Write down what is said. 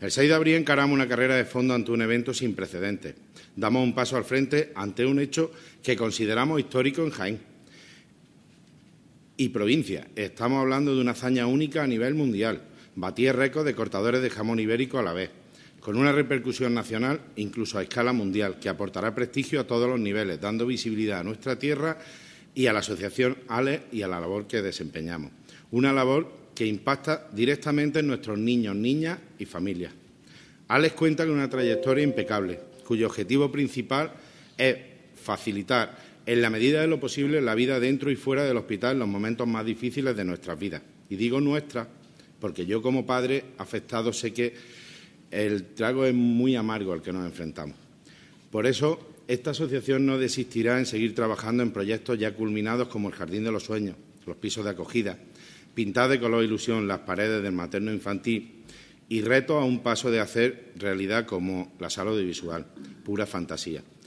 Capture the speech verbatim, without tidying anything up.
El seis de abril encaramos una carrera de fondo ante un evento sin precedentes. Damos un paso al frente ante un hecho que consideramos histórico en Jaén y provincia. Estamos hablando de una hazaña única a nivel mundial. Batir récord de cortadores de jamón ibérico a la vez, con una repercusión nacional, incluso a escala mundial, que aportará prestigio a todos los niveles, dando visibilidad a nuestra tierra y a la asociación ALES y a la labor que desempeñamos. Una labor que impacta directamente en nuestros niños, niñas y familias. ALES cuenta con una trayectoria impecable, cuyo objetivo principal es facilitar, en la medida de lo posible, la vida dentro y fuera del hospital en los momentos más difíciles de nuestras vidas. Y digo nuestra porque yo, como padre afectado, sé que el trago es muy amargo al que nos enfrentamos. Por eso, esta asociación no desistirá en seguir trabajando en proyectos ya culminados como el Jardín de los Sueños, los pisos de acogida, pintar de color ilusión las paredes del materno infantil y retos a un paso de hacer realidad como la sala audiovisual, pura fantasía.